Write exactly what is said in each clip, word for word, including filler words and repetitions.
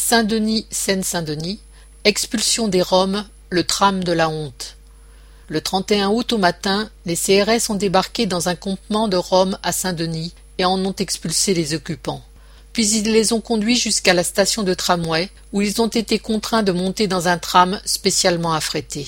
Saint-Denis, Seine-Saint-Denis, expulsion des Roms, le tram de la honte. Le trente et un août au matin, les C R S ont débarqué dans un campement de Roms à Saint-Denis et en ont expulsé les occupants. Puis ils les ont conduits jusqu'à la station de tramway où ils ont été contraints de monter dans un tram spécialement affrété.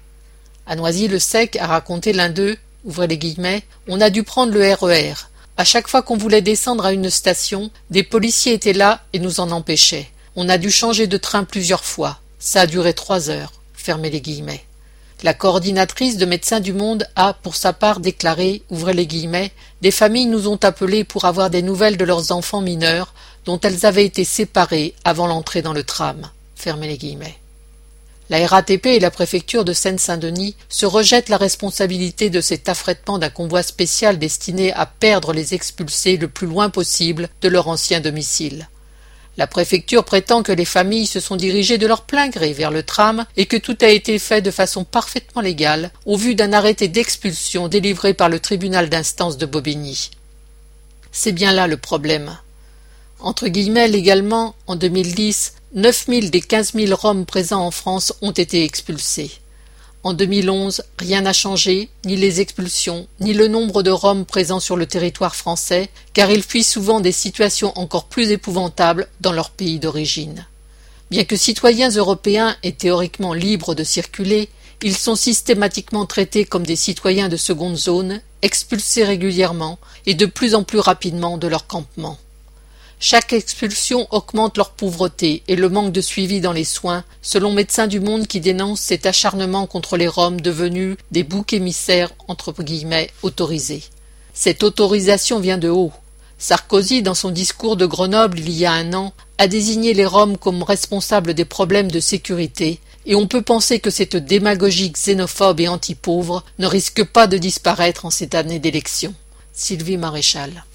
À Noisy-le-Sec a raconté l'un d'eux, ouvrez les guillemets, on a dû prendre le R E R. À chaque fois qu'on voulait descendre à une station, des policiers étaient là et nous en empêchaient. On a dû changer de train plusieurs fois. Ça a duré trois heures. Fermez les guillemets. La coordinatrice de Médecins du Monde a, pour sa part, déclaré, ouvrez les guillemets, des familles nous ont appelés pour avoir des nouvelles de leurs enfants mineurs dont elles avaient été séparées avant l'entrée dans le tram. Fermez les guillemets. La R A T P et la préfecture de Seine-Saint-Denis se rejettent la responsabilité de cet affrètement d'un convoi spécial destiné à perdre les expulsés le plus loin possible de leur ancien domicile. La préfecture prétend que les familles se sont dirigées de leur plein gré vers le tram et que tout a été fait de façon parfaitement légale au vu d'un arrêté d'expulsion délivré par le tribunal d'instance de Bobigny. C'est bien là le problème. Entre guillemets, légalement, en deux mille dix, neuf mille des quinze mille Roms présents en France ont été expulsés. En deux mille onze, rien n'a changé, ni les expulsions, ni le nombre de Roms présents sur le territoire français, car ils fuient souvent des situations encore plus épouvantables dans leur pays d'origine. Bien que citoyens européens et théoriquement libres de circuler, ils sont systématiquement traités comme des citoyens de seconde zone, expulsés régulièrement et de plus en plus rapidement de leur campement. Chaque expulsion augmente leur pauvreté et le manque de suivi dans les soins, selon Médecins du Monde qui dénonce cet acharnement contre les Roms devenus des boucs émissaires entre guillemets autorisés. Cette autorisation vient de haut. Sarkozy, dans son discours de Grenoble il y a un an, a désigné les Roms comme responsables des problèmes de sécurité, et on peut penser que cette démagogie xénophobe et anti-pauvre ne risque pas de disparaître en cette année d'élection. Sylvie Maréchal.